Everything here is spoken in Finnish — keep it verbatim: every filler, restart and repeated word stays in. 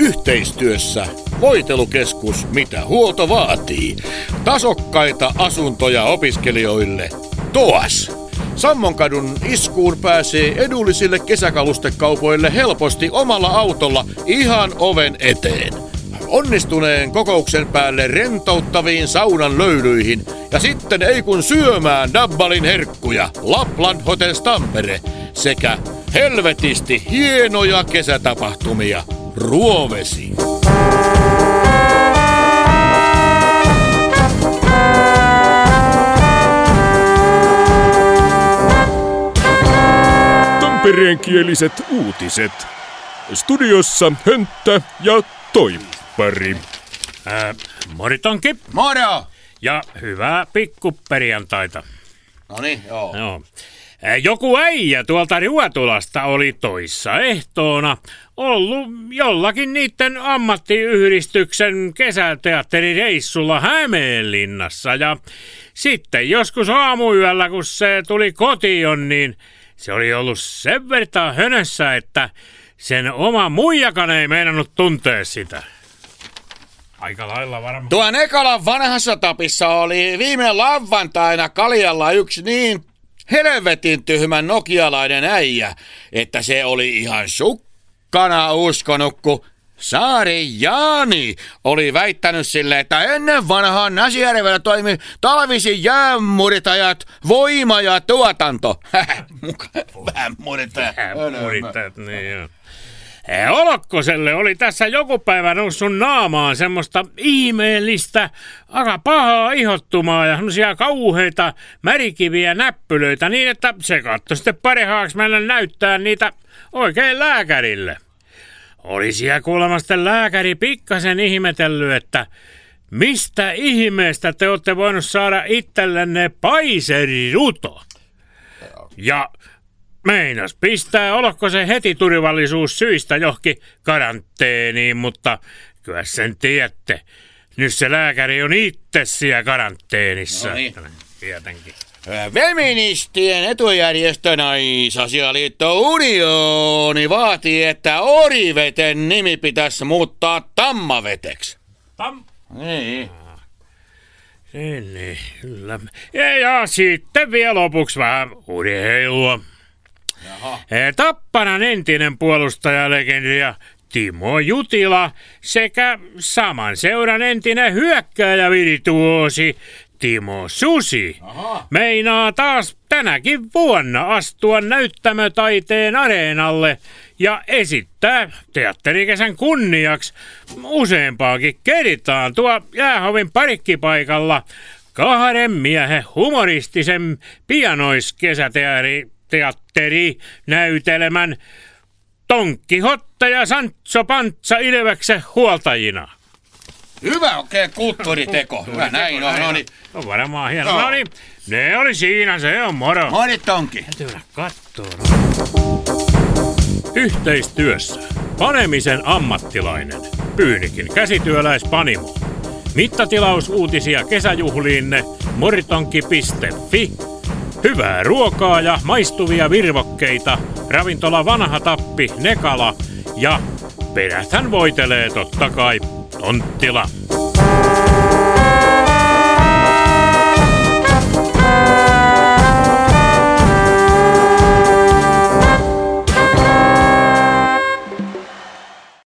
Yhteistyössä Voitelukeskus Mitä huolto vaatii. Tasokkaita asuntoja opiskelijoille. T O A S. Sammonkadun iskuun pääsee edullisille kesäkalustekaupoille helposti omalla autolla ihan oven eteen. Onnistuneen kokouksen päälle rentouttaviin saunan löydyihin ja sitten ei kun syömään Dabbalin herkkuja Lapland Hotels Tampere sekä helvetisti hienoja kesätapahtumia Ruovesi. Tampereenkieliset uutiset. Studiossa Hönttä ja Toippari. Ää, moritonki. Moro! Ja hyvää pikkuperjantaita. Noniin, joo. Joo. Ää, joku äijä tuolta Ruotulasta oli toissa ehtoona ollut jollakin niitten ammattiyhdistyksen kesäteatterireissulla Hämeenlinnassa. Ja sitten joskus aamuyöllä, kun se tuli kotiin, niin se oli ollut sen verran hönössä, että sen oma muijakaan ei meinannut tuntea sitä. Aika lailla varmaan. Tuo Nekalan vanhassa tapissa oli viime lauantaina Kaljalla yksi niin helvetin tyhmän nokialainen äijä, että se oli ihan sukkana uskonut, kun Saari Jaani oli väittänyt sille, että ennen vanhaan Näsijärvellä toimi talvisin jäämuritajat, voima ja tuotanto. Vähän muritajat. Muritajat, niin joo. Olokkoselle oli tässä joku päivä noussut naamaan semmoista ihmeellistä, aika pahaa ihottumaa ja semmoisia kauheita märikiviä näppylöitä niin, että se katsoi sitten parhaaksi mennä näyttää niitä oikein lääkärille. Oli siellä kuulemma sitten lääkäri pikkasen ihmetellyt, että mistä ihmeestä te olette voinut saada itsellenne paiseriruto? Ja meinas pistää Olokkosen heti turvallisuussyistä johonkin karanteeniin, mutta kyllä sen tiedätte. Nyt se lääkäri on itse siellä karanteenissa. No niin. Tietenkin. Feministien etujärjestö Naisasialiitto Unioni vaatii, että Oriveten nimi pitäisi muuttaa Tammaveteksi. Tam... Niin. Niin, niin, kyllä. Ja, ja sitten vielä lopuksi vähän urheilua. Jaha. Tapparan entinen puolustajalegendi ja Timo Jutila sekä saman seuran entinen hyökkääjävirtuosi Timo Susi Aha. meinaa taas tänäkin vuonna astua näyttämötaiteen areenalle ja esittää teatterikesän kunniaksi useampaakin kertaan tuo Jäähovin parikkipaikalla kahden miehen humoristisen pianoiskesäteatteri näytelmän Don Quijote ja Sancho Panza Ilveksen huoltajina. Hyvä, oikein kulttuuriteko. Hyvä, näin on. No niin. On varmaan hieno. No, no niin, ne oli siinä, se on moro. Mori Tonki. Täytyy mennä kattoo. No. Yhteistyössä panemisen ammattilainen. Pyynikin käsityöläispanimo. Mittatilausuutisia kesäjuhliinne moritonki piste fi. Hyvää ruokaa ja maistuvia virvokkeita. Ravintola Vanha Tappi Nekala ja peräthän voitelee totta kai Tonttila.